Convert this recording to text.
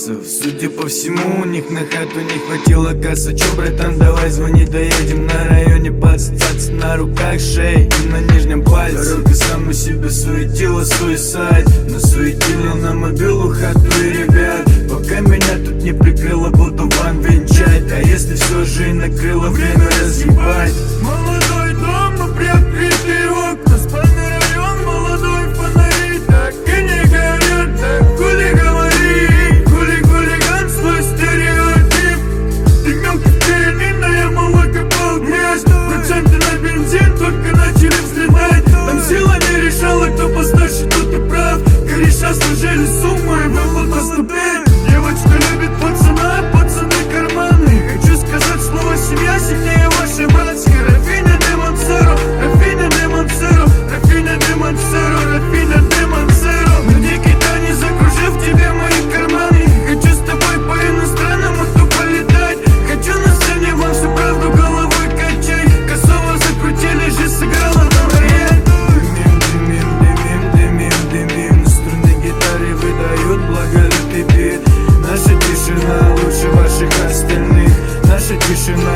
баксов. Судя по всему, у них на хату не хватило кассы. Чё, братан, давай звони, доедем. На районе подстаться, на руках шеи и на нижнем пальце. Дорога сам у себя суетила, суисайд. Насуетила на мобилу хату и ребят. Пока меня тут не прикрыло, буду вам венчать. А если все же и накрыло, время разъебать. Молодой дом, но приоткрытые окна. Спальный район, молодой фонари. Так и не горят, так хули говори. Хулиганство, стереотип. Ты мелкий пианино, я молоко пол грязь. Проценты на бензин только начали взлетать. Там сила не решала, кто постарше, тот и прав. Кореша сложили сумму и выплат поступить. Девочка любит пацана, пацаны карманы. Хочу сказать слово семья сильнее вашей братья. Рафиня де Монсеро, Рафиня де Монсеро, Рафиня де Монсеро, Рафиня де Монсеро. Но никогда не закружив тебе мои карманы. Хочу с тобой по иностранному тупо летать. Хочу на сцене вам всю правду головой качать. Косово закрутили, же сыграла на рояль. Дымим, на струны гитары выдают благолепный бит. Наша тишина лучше ваших остальных. Наша тишина